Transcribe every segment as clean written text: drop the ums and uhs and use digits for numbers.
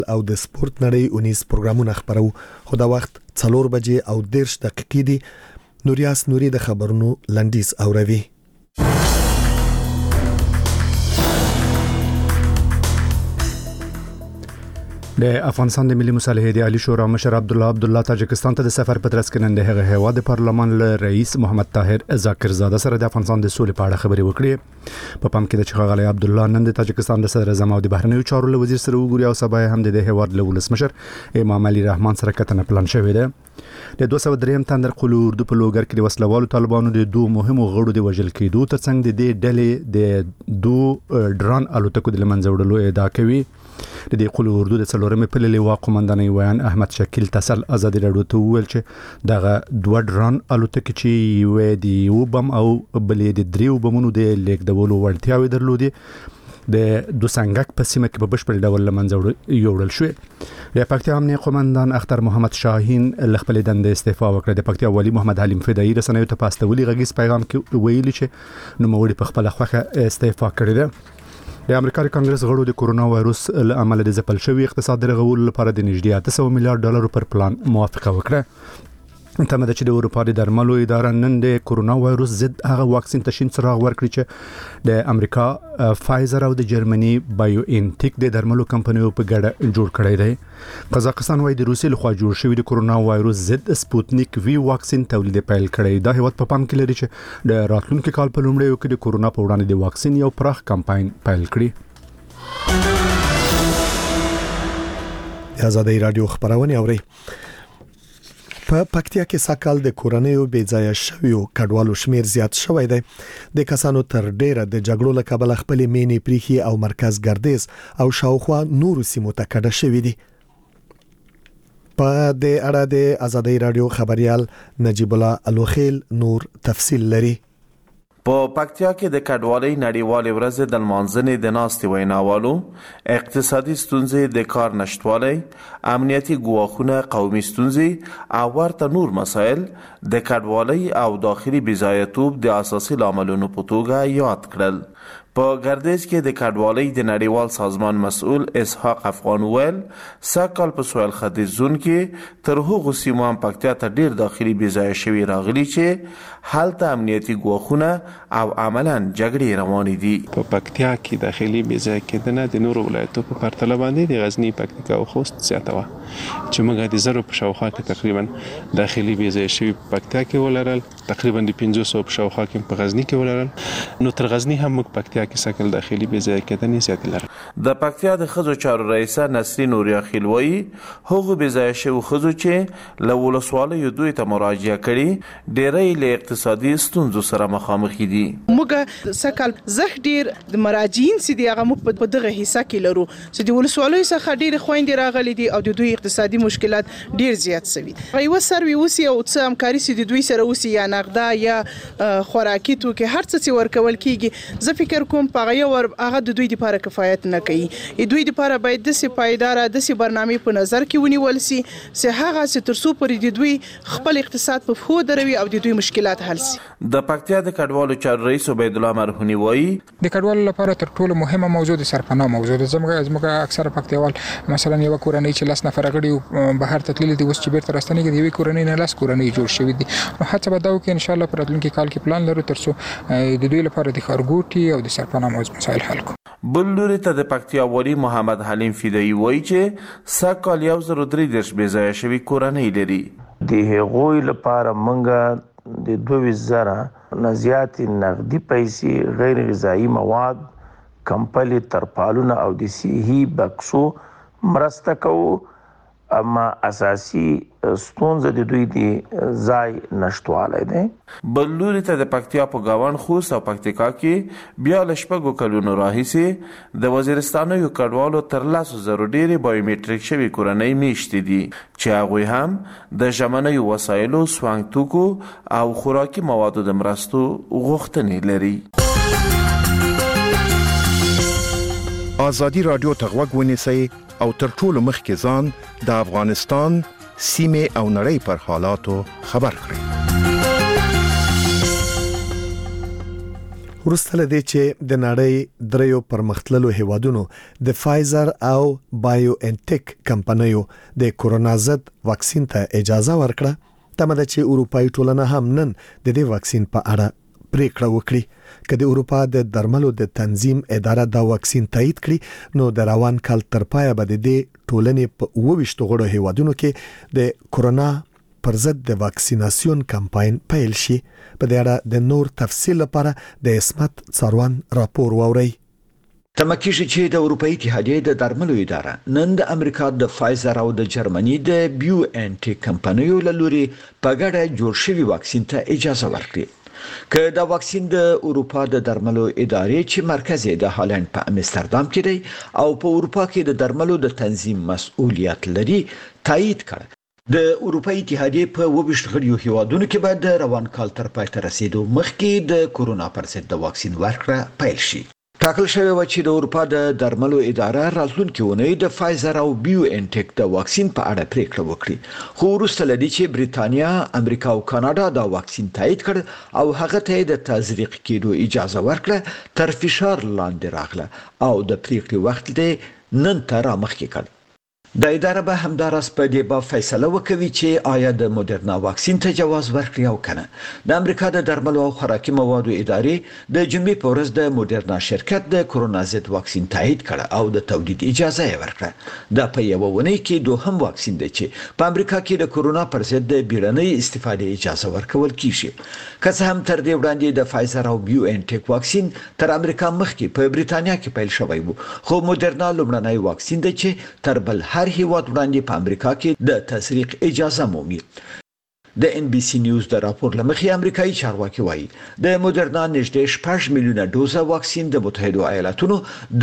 او د سپورت نړۍ اونیز پروګرامونه خبرو خو دا وخت 4 بجې او 10 دقیقې دي. نوریاس نوري د خبرونو لنډیز اوروي. د افغانستان د ملي مصالحې د عالی شورا مشر عبدالله تاجکستان ته د سفر په ترڅ کې نن د هغه هیواد پارلمان له رئیس محمد طاهر ذاکر زاده سره د افغانستان د سولې په اړه خبرې وکړې. په پام کې د ښاغلي عبدالله نن د تاجکستان د صدر اعظم او د بهرنیو چارو وزیر سره وګوري او سبا هم د هیواد له ولسمشر امام علي رحمان سره کتنه پلان شوې ده. د 203 تندر قلو اردو په لوګر کې د وسلوالو طالبانو د دوه مهمو غړو د وژل کېدو ترڅنګ د دې ډلې د دوه ډرون الوتکو د لمنځه وړلو ادعا کوي. د دې قلو اردو د څلورمې پلې لواء قومندان ویان احمد شکیل تسل ازادي راډیو ته وویل چې دغه دوه ډرون الوتکې چې یو دی وبم او بلې د دریو بمونو د لیکدولو وړتیاوې درلودي د دوسنګک په سیمه کې په بشپړ ډول لمنځه وړل شوې. د پکتیا امنیه قومندان اختر محمد شاهین خپل دنده استعفا وکړه. د پکتیا والی محمد حلیم فدایي رسنیو ته پاستولي غږیز پیغام کې ویلي چې نوموړي په خپل خوخه استعفا کړې ده. د امریکا کانګرس غړو د کورونا وایروس له امله د ځپل شوی اقتصاد رغولو لپاره د نږدې 800 میلیارډ ډالر پر پلان موافقه وکړه. تمه ده چې د اروپا د درملو اداره نن د کورونا وایروس ضد هغه واکسین تشین څراغ ورکړي چې د امریکا فایزر او د جرمني بایو انټیک د درملو کمپنیو په ګډه جوړ کړی دی. قزاقستان وايي د روسي لخوا جوړ شوی د کورونا وایروس ضد سپوتنیک وی واکسین تولید پیل کړی. دا هیواد په پام کې لري چې د راتلونکي کال په لومړیو کې د کورونا په وړاندې د واکسین یو پراخ کمپاین پیل کړي. آزادي رادیو خبرونه اوري. په پکتیا کې ساکال د کورنیو بې ځای شویو کډوالو شمیر زیات شوی دی. د کسانو تر ډیره د جګړو له کبله خپل مینې پریخي او مرکز ګردیز او شاوخوا نورو سیمو ته کډه شوی دي. په دې اړه د آزادي رادیو خبريال نجیب الله الوخیل نور تفصیل لري. په پکتیا کې د کډوالۍ نړیوالې ورځې د لمانځنې د ناستې ویناوالو اقتصادي ستونزې، د کار نشټوالی، امنیتي ګواښونه، قومي ستونزې او ورته نور مسایل د کډوالۍ او داخلي بېځایه‌توب د اساسي لاملونو په توګه یاد کړل. په ګردیز کې د کډوالۍ د نړیوال سازمان مسؤل اسحاق افغان ویل ساکال په سویل ختیځ زون کې تر هغو سیمو هم پکتیا ته ډیر داخلي بېځایه شوي راغلي چې هلته امنیتي ګواښونه او عملاً جګړې روانې دي. په پکتیا کې داخلي بېځایه کېدنه د نورو ولایتو په پرتله باندې د غزني، پکتیکا او خوست زیاته وه چې موږ د 0 په شاوخوا کې تقریبا داخلي بېځایه شوي په پکتیا کې ولرل، تقریبا د 500 په شاوخوا کې په غزني کې ولرل. نو تر غزني هم موږ پکتیا کې سکل داخلي بېځایه کېدنې زیاتې لرل. د پکتیا د ښځو چارو رئیسه نسرین نوریا خیل وایي هغو بېځایه شوو ښځو چې له ولسوالیو دوی ته مراجعه کړي ډېری له اقتصادي ستونزو سره مخامخ دي. موږ سکل زخ ډېر د مراجعین سي دي هغه موږ په دغه حصہ کې لرو چې د ولسوالیو څخه ډېر خويندې راغلي دي او د دوی اقتصادي مشکلات ډېر زیات شوي. یو سروي وسی او څه همکاري سي د دوی سره وسی یا نقدا یا خوراکي توکي هر څه ورکول کیږي. زه فکر کوم په یو هغه د دوی لپاره کفایت نه کوي. دوی لپاره باید د سي پایدار د سي برنامه په نظر کې ونیول سي چې هغه چې ترسو پرې د دوی خپل اقتصاد په خو دروي او د دوی مشکلات حل سي. د پکتیا د کډوالو چارو رئیس عبید الله مرهونی وایي د کډوالو لپاره تر ټولو مهمه موضوع د سرپناه موضوع ده. زموږ اکثره پکتیوال مثلا یو کورنۍ چې 10 نفر غړي بهر ته تللي دي اوس چې بیرته راستنې کې د یوې کورنۍ نه 10 کورنۍ جوړ شوې دي. نو هڅه به دا وکړو ان شاء الله په راتلونکي کال کې پلان لرو ترڅو د دوی لپاره د خارګوټي او د سرپناه موضوع مسایل حل کړو. بل لوري ته د پکتیا والی محمد حلیم فدایي وایي چې ساکال 103 بېځایه شوي کورنۍ لري. د هغوی لپاره منګه د 2000 نه زیاتې نقدي پیسې، غیر غذایی مواد، کمپلې، ترپالونه او د صحي بکسو مرسته کوو. اما اساسي ستونزه د دوی د ځای نشټوالی دی. بل لوري ته د پکتیا په ګاونډ خوست او پکتیکا کې بیا له 6 کلونو راهیسې د وزیرستانیو کډوالو تر 100,000 ډېرې بایومټریک شوي کورنۍ میشتې دي چې هغوی هم د ژمنیو وسایلو، سوانګ توکو او خوراکي موادو د مرستو غوښتنې لري. آزادي رادیو ته غوږ ونیسئ او تر ټولو مخکې ځان د افغانستان سیمه او نړۍ پر حالاتو خبر کړئ. وروسته لدې چې د نړۍ دریو پرمختللو هیوادونو د فایزر او بایو انټیک کمپنیو د کورونا ضد واکسین ته اجازه ورکړه تمه ده چې اروپאי ټولنه هم نن د دې واکسین په اړه پریکړه وکړي کله اروپا د درملو د تنظیم اداره دا واکسین تایید کړي نو د روان کال تر پایه به د ټولنې په 22 غړو هیوادونو کې د کورونا پر ضد د واکسیناسیون کمپاین پیل شي په دې اړه د نور تفصیل لپاره د اسمت څاروان راپور واوري. تمکیږي چې د اروپאי اتحادیې د درملو اداره نن د امریکا د فایزر او د جرمني د بیو انټیک کمپنیو له لوري په ګډه جوړ شوی واکسین ته اجازه ورکړي که دا واکسین د اروپا د درملو ادارې چې مرکز یې د هالند په امستردام کې دی او په اروپا کې د درملو د تنظیم مسؤلیت لري تایید کړ. د اروپאי اتحادیې په 22 غړیو هیوادونو کې بعد د روان کال تر پای ته رسیدو مخکې د کورونا پر ضد د واکسین ورکړه پیل شي. ټاکل شوی و چې د اروپا د درملو اداره راتلونکي اونۍ د فایزر او بیو انټیک د واکسین په اړه پریکړه وکړي خو وروسته لدی چې بریتانیا، امریکا او کاناډا دا واکسین تایید کړ او هغه ته د تزریق کېدو اجازه ورکړه تر فشار لاندې راغله او د پریکړې وخت دې نن تر مخکې کړ. د اداره به همدارس په دې باب فیصله وکوي چې آیا د موډرنا واکسین ته جواز ورکړي او کنه. د امریکا د درملو او خوراکي موادو ادارې د جمعې په ورځ د موډرنا شرکت د کورونا ضد واکسین تایید کړ او د تولید اجازه یې ورکړه. دا په یو ونې کې دوهم واکسین دی چې په امریکا کې د کورونا پر ضد د بیړنۍ استفادې اجازه ورکول کیږي. که څه هم تر دې وړاندې د فایزر او بیو انټیک واکسین تر امریکا مخکې په بریتانیا کې پیل شوی وو خو موډرنا لومړنی واکسین دی چې تر بل هر هیواد وړاندې په امریکا کې د تزریق اجازه مومي. د ان بي سي نیوز د راپور لمخې امریکایي چارواکي وایي د موډرنا نږدې 6 میلیونه ډوزه واکسین د متحده ایالاتونو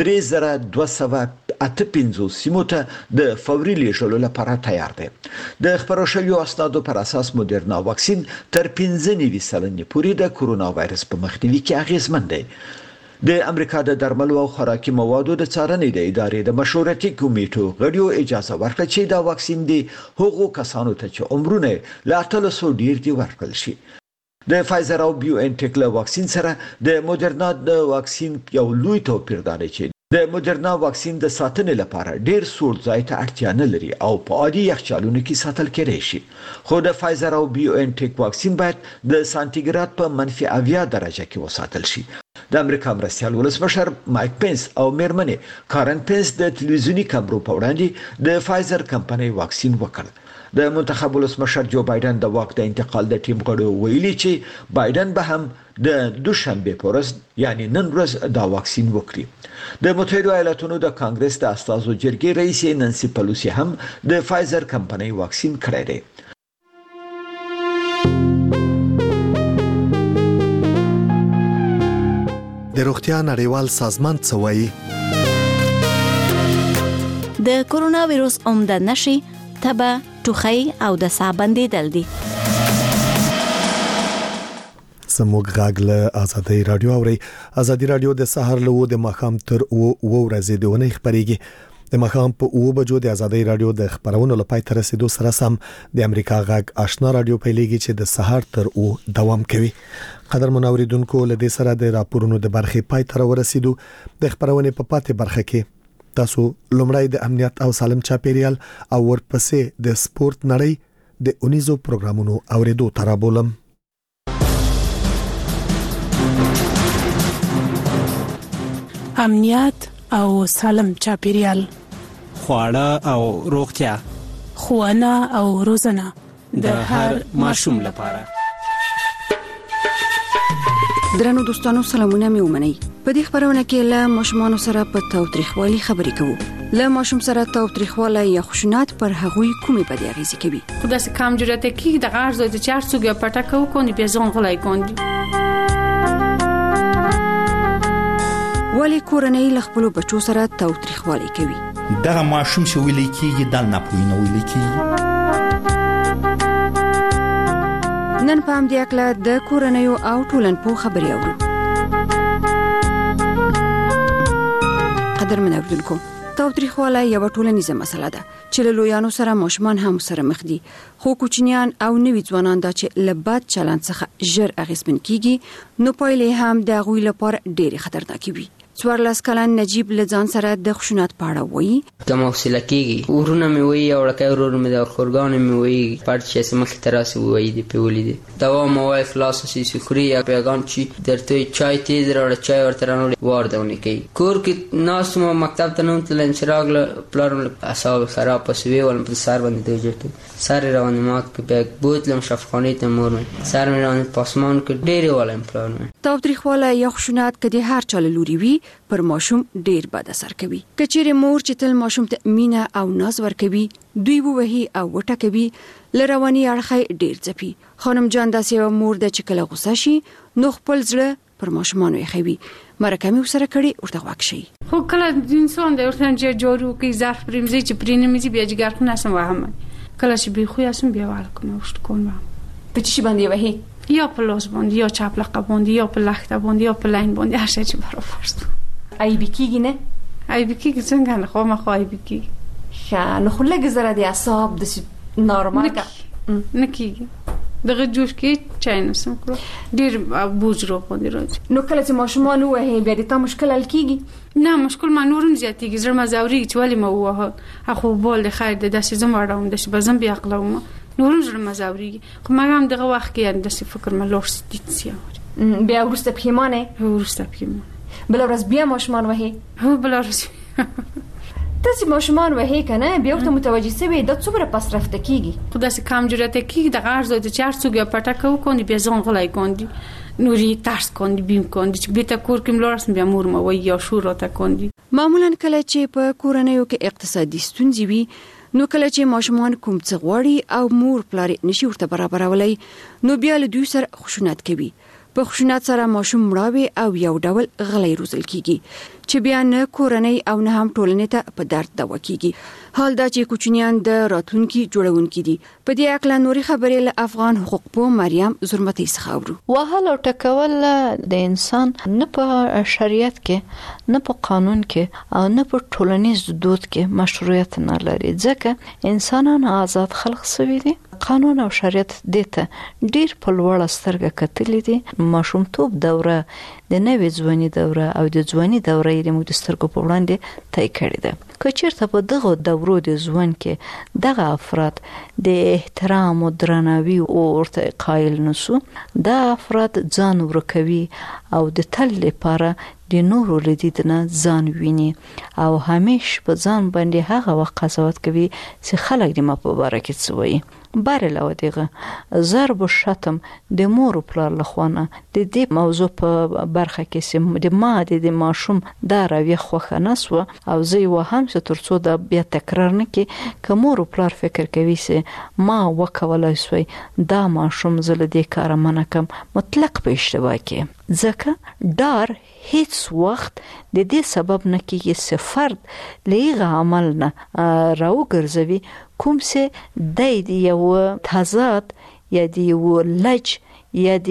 3258 سیمو ته د فوري لیږلو لپاره تیار دی. د خبرو شویو اسنادو پر اساس موډرنا واکسین تر 15 سلنې پورې د کورونا وایرس په مخنیوي کې اغیزمن دی. د امریکا د درملو او خوراکي موادو د څارنې د ادارې د مشورتي کمیټو غړیو اجازه ورکړه چې دا واکسین دی هغو کسانو ته چې عمرونه لا 300 ډیر دی ورکړل شي. د فایزر او بیو انټیک له واکسین سره د موډرنا د واکسین یو لوی توپیر دی چې د موډرنا واکسین د ساتنې لپاره ډیر سوړ ځای ته اړتیا نه لري او په عادي یخچالونو کې ساتل کېدای شي. خو د فایزر او بیو انټیک واکسین باید د سانتیګراد په -70 درجه کې وساتل شي. د امریکا مرستیال ولسمشر مایک پنس او میرمنې کارن پنس د تلویزیونی کمرو په وړاندې د فایزر کمپنۍ واکسین وکړ. د منتخب ولسمشر جو بایدن د واک د انتقال د ټیم غړو ویلي چې بایدن به هم د دوشنبه په ورځ یعنی نن ورځ دا واکسین وکړي. د متحده ایالاتونو د کانګرس د استازو جرګې رئیس نانسي پلوسی هم د فایزر کمپنۍ واکسین کړی دی. د روغتیا نړیوال سازمان څه وایي؟ د کورونا وایرس عمده نشي تبه، ټوخی او د ساه بندیدل دي. زموږ غږ له ازادي رادیو اوري. ازادي رادیو د سحر له د مخام تر او ورځې د ونې خبريږي. د مخام په 2 بجو د ازادي رادیو د خبرونو لپاره تر رسیدو سره سم د امریکا غږ آشنا رادیو پیلېږي چې د سحر تر او دوام کوي. قدر منوریدونکو لدې سره د راپورونو د برخې پای تر ورسیدو. د خبرونه په پاتې برخه کې تاسو لومړی د امنیت او سالم چاپیریال او ورپسې د سپورت نړۍ د اونیزو پروګرامونو اوریدو ترابولم. امنیت او سالم چاپیریال، خواړه او روغتیا، ښوونه او روزنه د هر ماشوم لپاره. درنو دوستانو سلامونه مې ومنئ. په دې خبرونه کې له ماشومان سره په تاوتریخوالي خبرې کوو. له ماشوم سره تاوتریخواله یا خشونت پر هغوی کومې بدې اغیزې کوي. خدا سه کم جرأت کی د غرض د چار څوګه پټه کوي بیا ځان غلای کوي. ولی کورنۍ له خپل بچو سره تاوتریخواله کوي. دغه ماشوم چې ویل کېږي د نه پوینه ویل کېږي. نن په دې اړه د کورنۍ او ټولنپوه خبرې اورو. قدر منوریدونکو تاوتریخوالی یو ټولنیزه مسله ده چې له لویانو سره ماشومان هم سره مخ دي، خو کوچنیان او نوي ځوانان دا چې له بد چلند څخه ژر اغېزمن کیږي نو پایلې هم د هغوی لپاره ډېرې خطرناکې وي. 14 کلن نجیب له ځان سره د خشونت په اړه وایي: کوم حوصله کیږي ورونه مې وایي او لکه ورور مې د خورګان مې وایي پټ چې مخ تراسي وایي دی په ولید دا مو وای خلاص شي شکرې یا پیغام چې درته چای تیز راوړ چای ورته رانول واردونه کوي کور کې ناس مو مکتب ته نوم تل انشراغ پلان اصحاب خراب پسوي ول په سر باندې دوجته سر روان مات کې بیگ بوتلم شفخانه ته مور سر مې روان پاسمان کې ډېر ولم پلان تاوتریخوالی یا خشونت کدي هر چاله لوري وي پر ماشوم ډیر بد اثر کوي. کچېره مور چې تل ماشوم ته مینه او ناز ورکوي دوی وهي او وټکوي لرواني اړخي ډیر ځپي. خانم جان داسې مور د چکله غوسه شي نو خپل زړه پر ماشومانو یې خوي مرکه مې سره کړي ورته واکشي. خو کله انسان د ورته چې جوړو کې ظرف پرمزي چې پرینه مې بیا جګر کنه سم وهم کله چې به خو یاسم بیا والکم وشت کوم په چی باندې وهي یا په لاس باندې یا چپ لقب باندې یا په لخته باندې یا په لاین باندې هر څه چې برابر است. ای بکیږي نه ای بکیږي څنګه نه خو ما خو ای بکیږي ښه نو خو لږ زره د اعصاب د نورمال کا نکیږي دغه جوش کې چاینه سم کړو ډیر بوجرو باندې راځي نو کله چې ماشومان وه بیا د تا مشکل حل کیږي نه مشکل ما نورم زیاتیږي زړه مزاوري چې ولی ما وه اخو بول خیر د داسې زموږ د بزم بیا عقلوم نورم زړه مزاوري خو ما هم دغه وخت کې د فکر ما لور ستې بیا ورسته پښیمانه بل ورځ بیا ماشومان وهي هو بل ورځ تاسو ماشومان وهي کنه بیا ورته متوجي سوي د څومره پس رفته کیږي خدای سي کم جرأت کیږي د غرض د چار څوګه پټه کوي بیا ځان غلای کوندي نوري ترس کوندي بیم کوندي چې بیت کور کې ملورس بیا مور مو وي یا شور راته کوندي. معمولا کله چې په کورنیو کې اقتصادي ستونزې وي نو کله چې ماشومان کوم څه غواړي او مور پلار نشي ورته برابرولای نو بیا له دوی سره خشونت کوي. په خشونت سره ماشوم مړاوي او یو ډول غلې روزل کیږي چې بیا نه کورنۍ او نه هم ټولنې ته په درد دوا کیږي. حال دا چې کوچنیان د راتلونکي جوړونکي دي. په دې اړه نوري خبرې له افغان حقوق پوه مریم زرمتي څخه اورو. وهل او ټکول د انسان نه په شریعت کې نه په قانون کې او نه په ټولنیز دود کې مشروعیت نه لري ځکه انسانان آزاد خلق شوي دي. قانون او شریعت دته ډیر په لوړ سترګه کتلې دي. ماشومتوب دوره د نوې ځواني دوره او د ځواني دوره یې موږ د سترګو په وړاندې طی کړې ده. که چیرته په دغه دورو د ژوند کې دغه افراد د احترام او درناوي او ورته قایل نشو دا افراد ځان ورکوي او د تل لپاره د نورو لیدنه ځان ویني او همیش په ځان باندې هغه وخت قضاوت کوي چې خلک د ما په باره کې څه وایي. بارل او دغه ضرب و شتم د مور پلار لخوانه د دې موضوع په برخه کې سم د ما د ماشوم دا راوي خوخه نسو او زه و هم څه ترڅو دا بیا تکرار نه کې کومور پلار فکر کوي چې ما وکولای سوی دا ماشوم زله د کار منکم مطلق په اشتباه کې ځکه ډار هیڅ وخت د دې سبب نه کېږي چې فرد لغه عمل نه راوګرځوي کوم څه د یو تضاد یا د یو لج یا د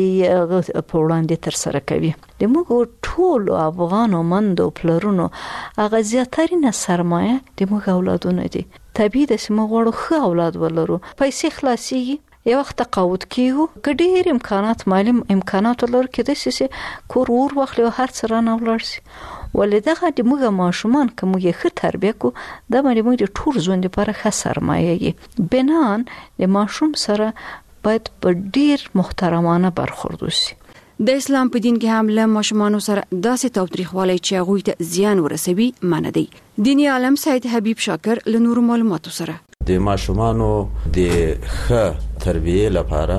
پولاند تر سره کوي. د موږ ټول افغانو مندو پلرونو هغه زیاترینه سرمایه د موږ اولادونه دي. طبيعي د سیمه غوړو خو اولاد ولرو پیسې خلاصيږي یو وخت تقاعد کیو کډیر امکانات مالی امکانات ولر کې د سې کور ور واخلو هر څه رانه ولرسي ولدغه د موږ ماشومان کوم یې ښه تربیه کو د موږ د ټول ژوند لپاره ښه سرمایه یې بنان د ماشوم سره باید په ډیر محترمانه برخورد وشي. د اسلام په دین کې هم له ماشومانو سره داسې تاوتریخوالی چې هغوی ته زیان ورسوي منع دی. دینی عالم سید حبیب شاکر له نورو معلوماتو سره د ماشومانو د ښه تربیه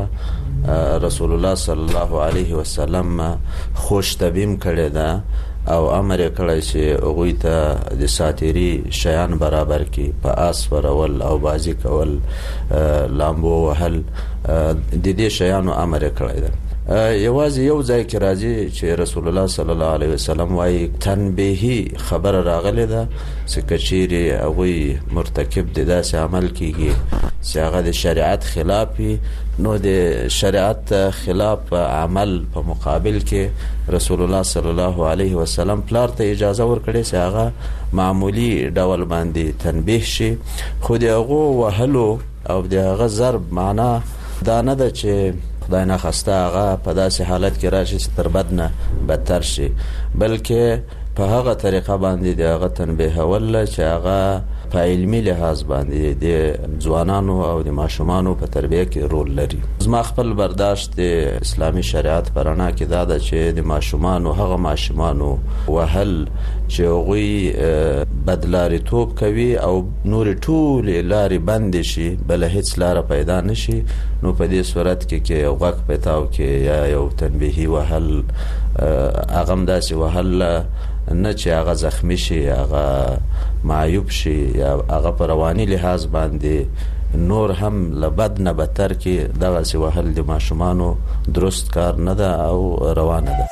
لپاره رسول الله صلی الله علیه وسلم خوش تبیم کړی ده او امر کړی چې هغوی ته د ساتيري شیان برابر کړي په آس ورول او بازی کول لامبو وهل د دې شیانو امر کړی ده. یوازې یو ځای کې راځي چې رسول الله صلی الله علیه وسلم وايي تنبیهی خبر راغلی ده چې کچيري هغه مرتکب دي داسې عمل کیږي چې هغه د شریعت خلاف نو د شریعت خلاف عمل په مقابل کې رسول الله صلی الله علیه وسلم پلار ته اجازه ورکړي چې هغه معمولی ډول باندې تنبیه شي خو دغه وهلو او دغه ضرب معنا دا نه ده چې خدای نه خواسته هغه په داسې حالت کې راشي چې تر بد نه بدتر شي بلکې په هغه طریقه باندې دغه تنبیه ول چې هغه په علمي لحاظ باندې د ځوانانو او د ماشومانو په تربیه کې رول لري. زما خپل برداشت د اسلامي شریعت پرانا کې دا ده چې د ماشومانو هغه ماشومانو وهل چې هغوی بدلاري توپ کوي او نور ټول لارې بند شي بل هیڅ لار پیدا نشي نو په دې صورت کې یو غږ پتاو کې یا یو تنبیهي وهل اغم داسې وهل نه چې هغه زخمی شي هغه معیوب شي یا هغه په رواني لحاظ باندې نور هم لبد نه بدتر کې دغه سی وهل د ماشومانو درست کار نه ده او روانه ده.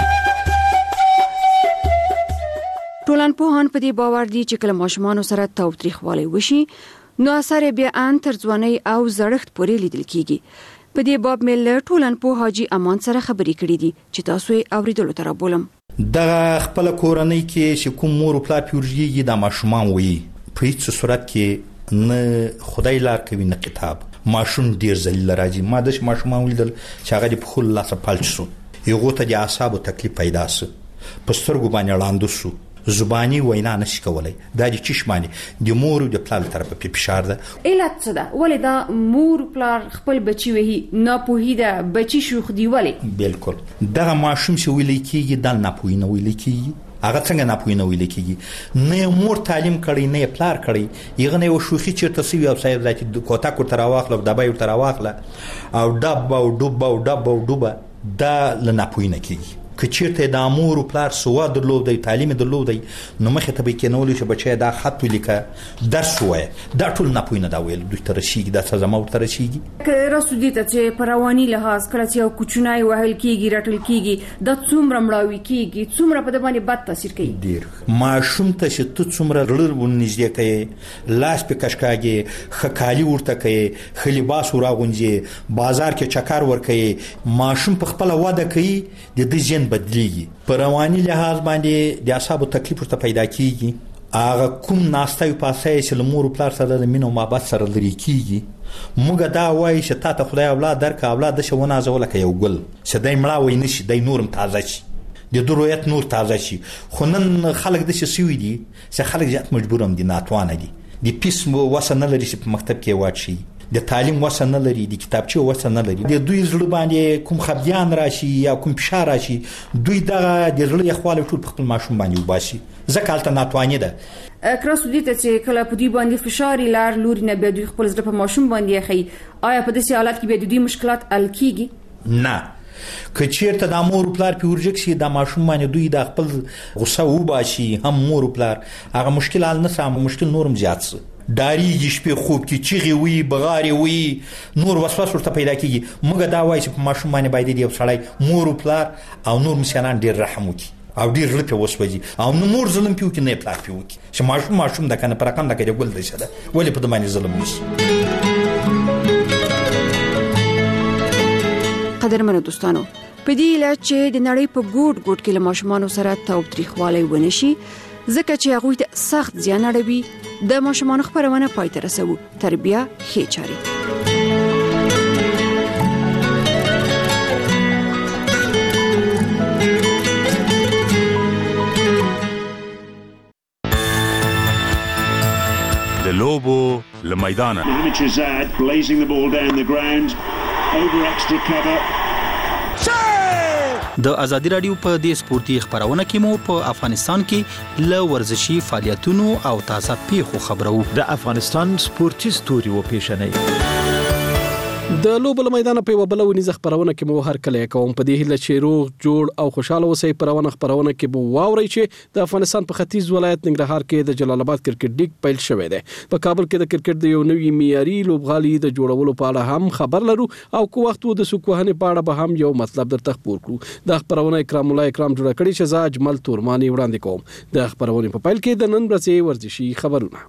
ټولنپوهان په دې باور دي چې کله ماشومانو سره تاوتریخوالی وشي نو اثر بیا ان تر ځوانۍ او زړښت پورې لیدل کیږي. په دې باب مل ټولنپوه حاجی امان سره خبرې کړې دي چې تاسو یې اوریدلو تر بولم. دغه خپل کورنۍ کې چې کوم مور او پلار پیورږي د ماشومان وي په هیڅ صورت کې نه خدای لار کوي نه کتاب ماشوم ډیر ذلیل راځي ما د ماشومان ولیدل چې هغه په خپل لاس پالچ شو یو ته د اعصابو تکلیف پیدا سو پسترګو باندې وړاندو شو زبانی وینا نشي کولای دا د چشمانی د مور او د پلار طرف په فشار ده علت څه ده ولې دا مور پلار خپل بچي وهي نه پوهیده بچي شوخ دی ولې بالکل دغه ماشوم چې ویل کیږي د نه پوهی نه ویل کیږي هغه څنګه نه پوهی نه ویل کیږي نه مور تعلیم کړي نه پلار کړي یغه نه شوخي چیرته سی او صاحب ذاتي کوتا کو تر واخله دبای تر واخله او ډب او ډوبه دا نه پوهی نه کیږي که چیرته د امور او پلار سوا درلودي تعلیم درلودي نو مخه ته به کېنول شي بچي دا خط ولیکه درس وای دا ټول نه پوینه دا ویل دوی تر شي دا څه زمو تر شي که رسودي ته چې پرواني لحاظ کله چې یو کوچنای وهل کیږي رټل کیږي د څومره مړاوي کیږي څومره په باندې بد تاثیر کوي ډیر ماشوم ته چې ته څومره رړر ونیږي کوي لاس په کشکاږي خکالي ورته کوي خلیباس وراغونځي بازار کې چکر ور کوي ماشوم په خپل واده کوي د دې بدلیږي په رواني لحاظ باندې د اعصابو تکلیف ورته پیدا کیږي هغه کوم ناستای پاسه چې لمور پلار سره د مینو محبت سره لري کیږي موږ دا وایي چې تا ته خدای اولاد درک اولاد د شونه زول کې یو ګل چې دای مړه وای نشي دای نورم تازه شي د درویت نور تازه شي خو نن خلک د شي سوي دي چې خلک ځات مجبورم دي ناتوانه دي د پیسم وسنه لري چې په مکتب کې واچي د تعلیم وسنه لري د کتابچې وسنه لري د دوی زړه باندې کوم خبيان راشي یا کوم فشار راشي دوی دغه د زړه خپل ټول خپل ماشوم باندې وباسي ځکه الټرناتوانه ده کراسو دي ته چې کله په دې باندې فشار لار لوري نه به دوی خپل زړه په ماشوم باندې خي آیا په دې حالت کې به دوی مشکلات حل کیږي نه که چیرته د مور پلار پیورجک شي د ماشوم باندې دوی د خپل غوسه وباسي هم مور پلار هغه مشکل حل نه سم مشکل نورم زیات شي داریږي شپې خوب کې چیغي وي بغاري وي نور وسواس ورته پیدا کیږي موږ دا وایي چې په ماشوم باندې باید دی وسړی مور پلار او نور مسیانان ډیر رحم وکړي او ډیر لپاره وسوځي او نور ظلم پیو کې نه پلار پیو کې چې ماشوم د کنه پر رقم د کې ګل دی شته ولې په دمانه ظلم نشي. قدرمنو دوستانو په دې علاج چې د نړۍ په ګوټ کې له ماشومانو سره تاوتریخوالی ونشي ځکه چې هغه ته سخت زیان اړوي د ماشومانو خبرونه پای ته رسو تربیه ښه چاري. د لوبو لمیدانه blazing the ball down the ground over extra cover. د ازادي رادیو په دې سپورتي خبرونه کې مو په افغانستان کې ل ورزشي فعالیتونو او تازه پیښو خبرو. د افغانستان سپورتي ستوري و پیښنې د لوبل میدان په وبلونی خبرونه کې مو هر کله کوم په دې هله چې روغ جوړ او خوشاله اوسئ پرونه خبرونه کې بو واوري چې د افغانستان په ختیځ ولایت ننګرهار کې د جلال آباد کرکټ لیګ پیل شوې ده په کابل کې د کرکټ د یو نوي معیاري لوبغالي د جوړولو په اړه هم خبر لرو او کو وخت د سکوهنې په اړه به هم یو مطلب درته خبر کړو د خبرونه اکرام الله اکرام جوړ کړی چې زه اجمل تورمانی وړاندې کوم د خبرونه په پیل کې د نن ورځې ورزشي خبرونه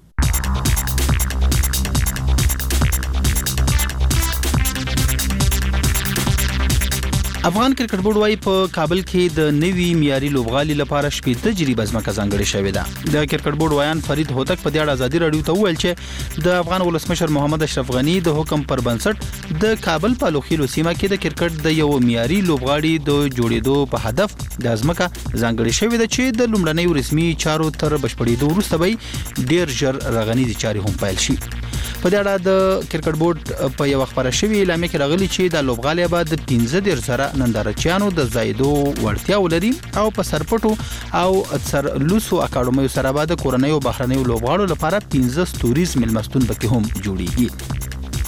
افغان کرکټ بورډ وايي په کابل کې د نوي معیاري لوبغالي لپاره شپږ تجربه ځمکه ځانګړې شوې ده د کرکټ بورډ وایان فرید هوتک په دې اړه ازادي رادیو ته وویل چې د افغان ولسمشر محمد اشرف غنی د حکم پر بنسټ د کابل په لوخیلو سیمه کې د کرکټ د یو معیاري لوبغالي د جوړېدو په هدف د ځمکه ځانګړې شوې ده چې د لومړنۍ رسمي چارو تر بشپړېدو وروسته به ډېر ژر رغنیزي چارې هم پیل شي په دې اړه د کرکټ بورډ په یو خبره شوی اعلامیه کې راغلی چې د لوبغالي بعد 15 سره نندارچیانو د زایدو وړتیا ولري او په سرپټو او سر لوسو اکاډمیو سره بعد کورنۍ او بهرنۍ لوبغاړو لپاره 15 ستوریز ملمستون پکې هم جوړیږي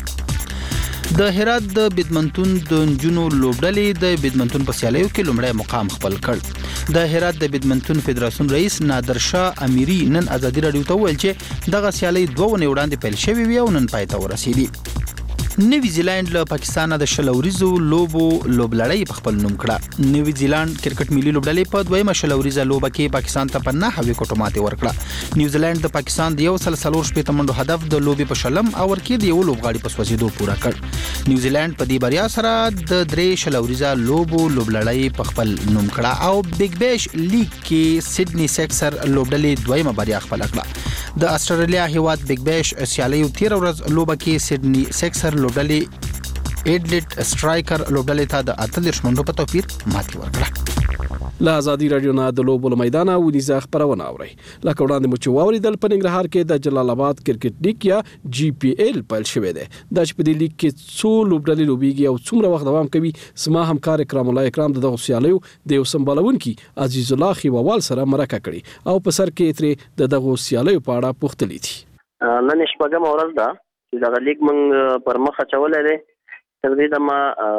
د هرات د بدمنتون د جنو لوبډلې د بدمنتون په سیالیو کې لومړی مقام خپل کړ د هرات د بدمنتون فدراسیون رئیس نادر شاه امیری نن ازادي رادیو ته ویل چې دغه سیالي 2 ونې وړاندې پیل شوې وي او نن پای ته ورسېدي نیوی زیلند له پاکستان د شلوريزو لوبلړۍ په خپل نوم کړه نیوی زیلند کرکټ ملي لوبډلې په دویمه شلوريزه لوبه کې پاکستان ته په 9 وکټو ماتې ورکړه نیوزیلند د پاکستان د 140 منډو هدف د لوبي په شلم او ورکې د یو لوبغاړي په سوځېدو پوره کړ نیوزیلند په دې بریا سره د 3 شلوريزه لوبلړۍ په خپل نوم کړه او بیگ بیش لیګ کې سیدنی سیکسر لوبډلې دویمه بریا خپل کړه د استرالیا هیواد بیگ بیش سیالي 13 ورځ لوبه کې سیدنی سیکسر لوبډلې ایډلیټ سټرایکر لوبډلې ته د 38 منډو په توپیر ماتې ورکړه له ازادي رادیو نه د لوبو میدان او د خبرونه اوري لکه وړاندې مو چې واوریدل په ننګرهار کې د جلال آباد کرکټ لیګ یا جی پی ایل پیل شوې ده د په دې لیګ کې څو لوبډلې لوبيږي او څومره وخت دوام کوي سما همکار اکرام الله اکرام دغه سیالیو د یو سمبالونکي عزیز الله خیوال سره مرکه کړي او په سر کې ترې دغه سیالیو په اړه پوښتنې دي نن شپږم ورځ ده چې دغه لیګ مونږ پر مخ چولې ده تر دې دمه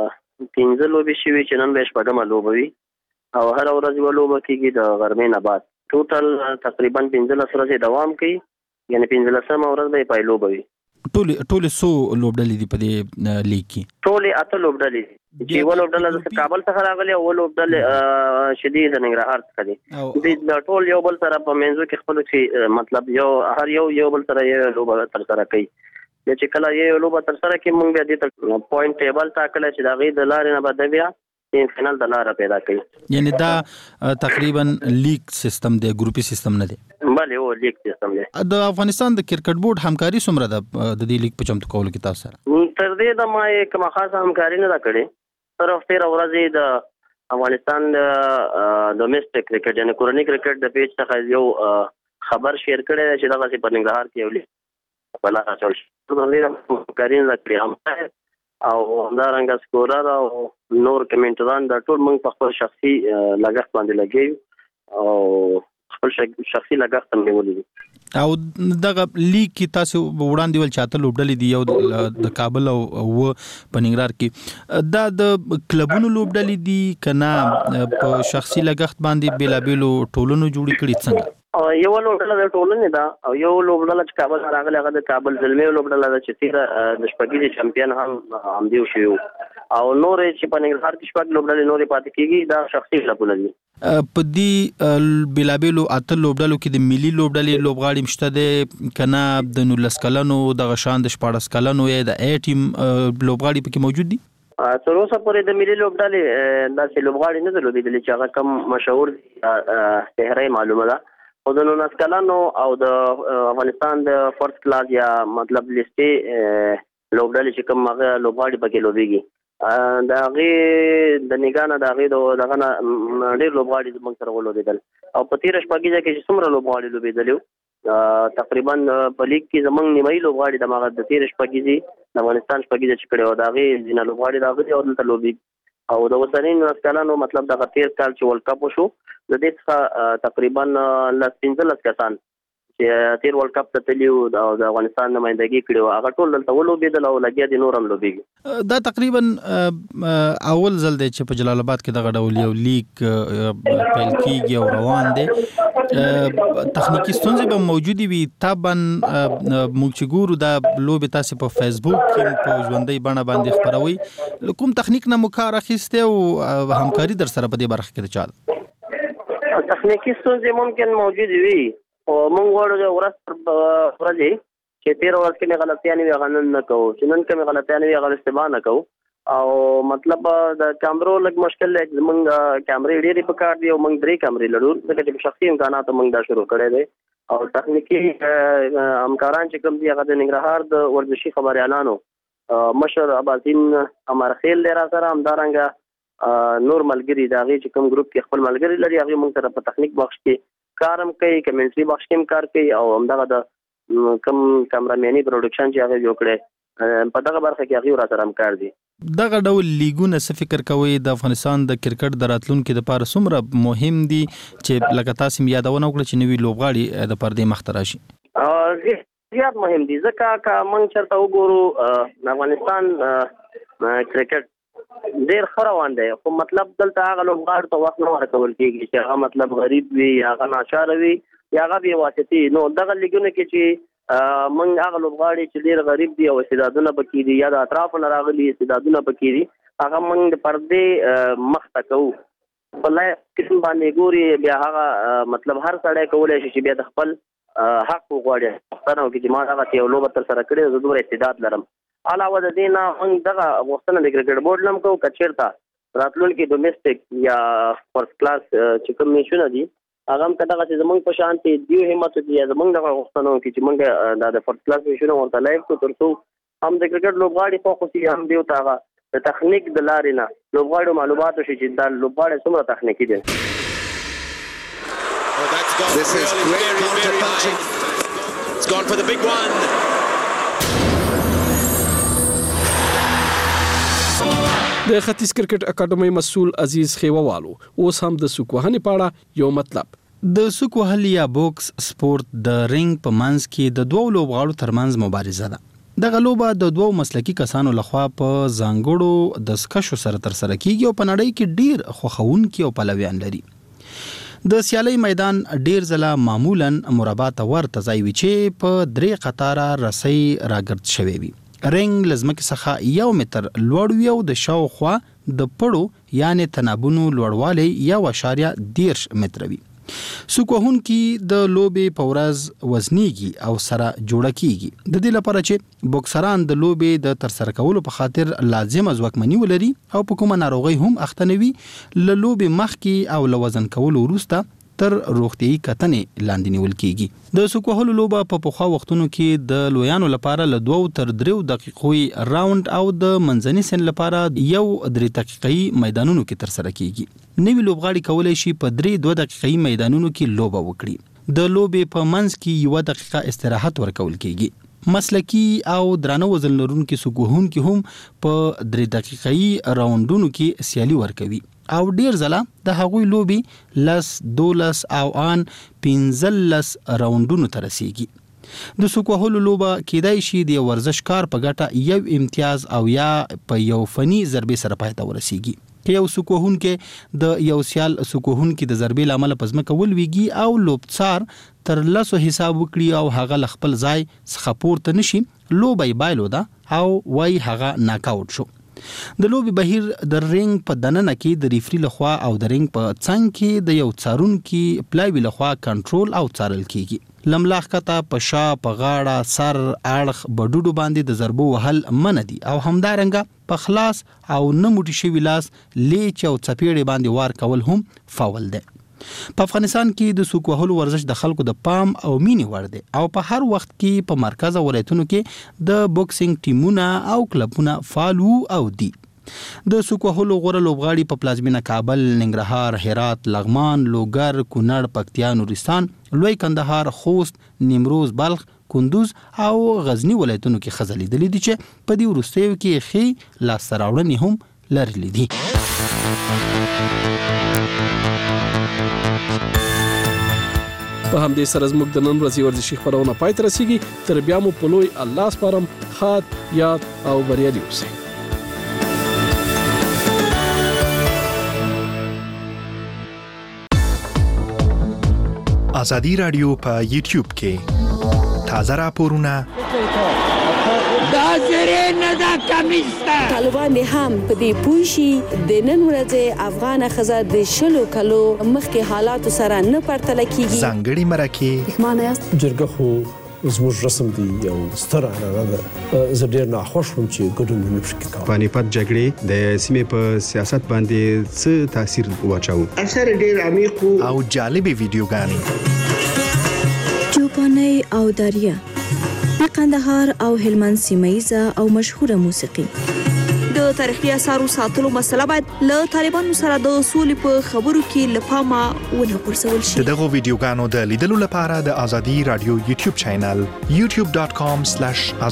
15 لوبې شوي چې نن به شپږم لوبه وي او هر ورځ یو لوبه کېږي د غرمې نه بعد ټوټل تقریبا 15 ورځې دوام کوي یعنی 15 ورځ به پای لوبه وي ټول سو لوبډلې دی په دې لیګ کې ټول اته لوبډلې چې ول لوبډله د کابل څخه راغلي او لوبډله شدید ننګرهار څخه دي د ټول یو بل سره په منځو کې خپل شي مطلب هر یو بل سره یو لوبه تر سره کوي چې کله یو لوبه تر سره کې مونږ به د پوینټ ټیبل ټاکل چې دا غي د لارې نه بعد بیا فینال د لار پیدا کوي یعنی دا تقریبا لیګ سیستم دی ګروپي سیستم نه دی بله او لیګ سیستم دی د افغانستان د کرکټ بورډ همکاري څومره ده د دې لیګ په چمتو کولو کې تاسو سره تر دې د ما کوم خاصه همکاري نه کړې تر هفته ورځې د افغانستان د ډومېسټک کرکټ یعنی کورنۍ کرکټ د پیج څخه یو خبر شیر کړی چې دغه په ننګرهار کې یو بلا چل شو کارین لکړي هم او همدارنګه سکورر او نور کمنټران د ټول موږ په خپل شخصي لګښت باندې لګي او خپل شخصي لګښت هم نیولې او دغه لیګ کې تاسو وړاندې ول چاته لوبډلې دی یو د کابل او په ننګرهار کې دا د کلبونو لوبډلې دي کنه په شخصي لګښت باندې بیلابیلو ټولونو جوړی کړي څنګه یو لوبډله د ټولنې دا او یو لوبډله چې کابل راغلی هغه د کابل زلمی لوبډله د چې د شپږیزې چمپیون هم دی شو او نور چې په ننګرهار کې شپږ لوبډلې نورې پاتې کیږي دا شخصي کلبونه دي په دې بلابلو اته لوبډلو کې د ملي لوبډلې لوبغاړي مشته ده کنه د 19 کلنو د غشان د 14 کلنو یا د A ټیم لوبغاړي پکې موجود دي تر اوسه پورې د ملي لوبډلې داسې لوبغاړي نه درلودي چې هغه کم مشهور چهره معلومه ده او د 19 کلنو او د افغانستان د فرست کلاس یا مطلب لیستي لوبډلې چې کوم هغه لوبغاړي پکې لوبيږي دا غي د نگانه دا غي دغه ډېر لوبغاړي موږ سره ولودل او په تیر شپږیزه کې څومره لوبغاړي لوبېدل تقریبا په لیګ کې زمونږ نیمایي لوبغاړي د ماغه د تیر شپږیزه د افغانستان شپږیزه چې کړي او دا غي ځینې لوبغاړي دا غي او دلته لوبي او د وسرین نسکانو مطلب د تیر کال چې ورلد کپ وشو د دې څخه تقریبا 15 کسان چې تیر ورلد کپ ته تللیو د افغانستان نمائندګي کړو هغه ټول دلته ولوبېدل او لګیا دي نور هم لوبېږي. دا تقریبا اول ځل دی چې په جلال آباد کې دغه ډول یو لیگ پیل کیږي او روان دی. تخنیکی ستونزې به موجودي وي طبعا موږ چې ګورو دا لوبې تاسو په فیسبوک کې په ژوندۍ بڼه باندې خپروي کوم تخنیک نه مو کار اخیستی او همکاري در سره په دې برخه کې د چا تخنیکی ستونزې ممکن موجود وي او موږ غواړو چې ورځ چې 13 ورځ کې مې غلطیانې وي هغه نن نه کوو چې نن کې مې غلطیانې وي هغه اشتباه نه کوو او مطلب د کیمرو لږ مشکل دی موږ کیمرې ډېرې پکار دي او موږ 3 کیمرې لرو ځکه چې په شخصي امکاناتو موږ دا شروع کړی دی او تخنیکی همکاران چې کوم دي هغه د ننګرهار د ورزشي خبریالانو مشر اباسین امر خیل دی را سره همدارنګه نور ملګري د هغې چې کوم ګروپ کې خپل ملګري لري هغې موږ سره په تخنیک بخش کې کار هم کوي کمنټري بخش کې هم کار کوي او همدغه د کوم کیمرامیني پروډکشن چې هغه جوړ کړی په دغه برخه کې هغې را سره هم کار دي. دغه ډول لیګونه څه فکر کوئ د افغانستان د کرکټ د راتلونکي دپاره څومره مهم دي چې لکه تاسو مې یادونه وکړه چې نوي لوبغاړي د پردې مخ ته راشي؟ زیات مهم دي ځکه که موږ چېرته وګورو د افغانستان کرکټ ډېر ښه روان دی خو مطلب دلته هغه لوبغاړو ته وخت نه ورکول کېږي چې هغه مطلب غریب وي یا هغه ناچاره وي یا هغه بې واسطې نو دغه لیګونه کې چې موږ هغه لوبغاړي چې ډېر غریب دي او استعدادونه پکې دي یا د اطرافو نه راغلي استعدادونه پکې دي هغه موږ د پردې مخ ته کوو په لایق قسم باندې ګوري بیا هغه مطلب هر سړی کولی شي چې بیا د خپل حق وغواړي پوښتنه وکړي چې ما هغه یو لوبه تر سره کړې زه دومره استعداد لرم. علاوه د دې نه موږ دغه غوښتنه د کرکټ بورډ نه هم کوو که چېرته راتلونکي ډومېسټک یا فرست کلاس چې کوم میچونه دي هغه هم که دغه چې زموږ په شانتې دیو همت وکړي یا زموږ دغه غوښتنه وکړي چې موږ دا د فرست کلاس میچونه ورته لایف کړو تر څو هم د کرکټ لوبغاړي خوښ اوسي هم دیو ته هغه د تخنیک د لارې نه لوبغاړو معلومات وشي چې دا لوبغاړی څومره تخنیکي دی. This is great counter-punching. It's gone for the big one. د ختیځ کرکټ اکیډمي مسؤل عزیز خیووالو اوس هم د سوکوهنې پاړه یو مطلب د سوکوهل یا بوکس سپورت د رینګ په منځ کې د دوو لوبغاړو ترمنځ مبارزه ده. دغه لوبه د دوو مسلکي کسانو لخوا په ځانګړو د سکشو سره ترسره کیږي او په نړۍ کې ډیر خوښونکي او پلویان لري. د سیالي میدان ډیر ځله معمولا مربع ته ورته ځای وي چې په 3 قطاره رسۍ راګرد شوی وي. رنګ لزمکه څخه 1 متر لوړ وي او د شاوخوا د پړو یعنی تنابونو لوړوالی 1.10 متر وي. سوکوهونکي د لوبې په ورځ وزنیږي او سره جوړه کیږي د دې لپاره چې بوکسران د لوبې د ترسره کولو په خاطر لازم ځواکمني ولري او په کومه ناروغي هم اخته نه وي له لوبې مخکې او له وزن کولو وروسته تر روغتيایي کتنې لاندې نیول کیږي. د سوکوهلو لوبه په پخوا وختونو کې د لویانو لپاره له 2 تر 3 دقیقې راوند او د منځني سن لپاره 1 دقیقې میدانونو کې ترسره کیږي. نوی لوبغاړي کولای شي په 2 دقیقې میدانونو کې لوبه وکړي. د لوبې په منځ کې 1 دقیقه استراحت ورکول کیږي. مسلکی او درانه وزن لرونکي سوکوهونکي هم په 3 دقیقې راوندونو کې سیالي ورکوي او ډیر ځله د هغوی لوبي 12 او ان 15 راوندونو ته رسیږي. د سوکوهلو لوبه کېدای شي د ورزشکار په ګټه یو امتیاز او یا په یو فني ضربې سره پای ته ورسیږي. که یو سوکوهونکي د یو سیال سوکوهونکي د ضربې لامل پزمکه ولويږي او لوبڅار تر لاسو حساب وکړي او هغه خپل ځای څخه پورته نشي لوبي بایلو ده او وای هغه ناک آوټ شو. د لوبي بهیر د رینګ په دننه کې د ریفری لخوا او د رینګ په څنګ کې د یو څارونکي پلاوی لخوا کنټرول او څارل کیږي. لملاخ کته په شا په غاړه سر اړخ بډوډو باندې د ضربو وهل منع دي او همدارنګه په خلاص او نه موټی شوی لاس لیچ او چپیړې باندې وار کول هم فاول ده. په افغانستان کې د سوکوهلو ورزش د خلکو د پام او مینې وړ دی او په هر وخت کې په مرکز او ولایتونو کې د بوکسینګ ټیمونه او کلبونه فعال او دي. د سوکوهلو غوړه لوبغاړي په پلازمینه کابل، ننګرهار، هرات، لغمان، لوګر، کونړ، پکتیا، نورستان، لوی کندهار، خوست، نیمروز، بلخ، کندوز او غزنی ولایتونو کې خزلي دي چې په دې وروستیو کې خې لاسته راوړنې هم لرلې دي. په همدې سره زموږ د نن ورځې ورزشي خبرونه پای ته رسیږي تر بیا مو په لوی الله سپارم خاط یاد او بریالي اوسئ ازادي رادیو په یوټیوب کې تازه راپورونه دا زری نه دا کمیسته طالبان هم په دې پوښي د نن ورځې افغان خزه د شلو کلو مخکې حالات سره نه پرتل کیږي ځانګړي مرکه معنی جرګه خو زموږ رسم دی یو ستر اعلان ده زه ډیر ناخوښ وم چې ګډون نه پکې کوم پانیپت جګړې د سیمې په سیاست باندې څه تاثیر واچاو اثر ډیر عمیق او جالبي ویډیوګانې چوپاني او دریا د قندهار او هلمند سیمایزه او مشهوره موسیقي د تاریخي اثارو ساتلو مسله باید له طالبانو سره د اصول په خبرو کې لپاره ونه پرسول شي دغه ویډیوګانو د لیدلو لپاره د ازادي رادیو یوټیوب چینل youtube.com/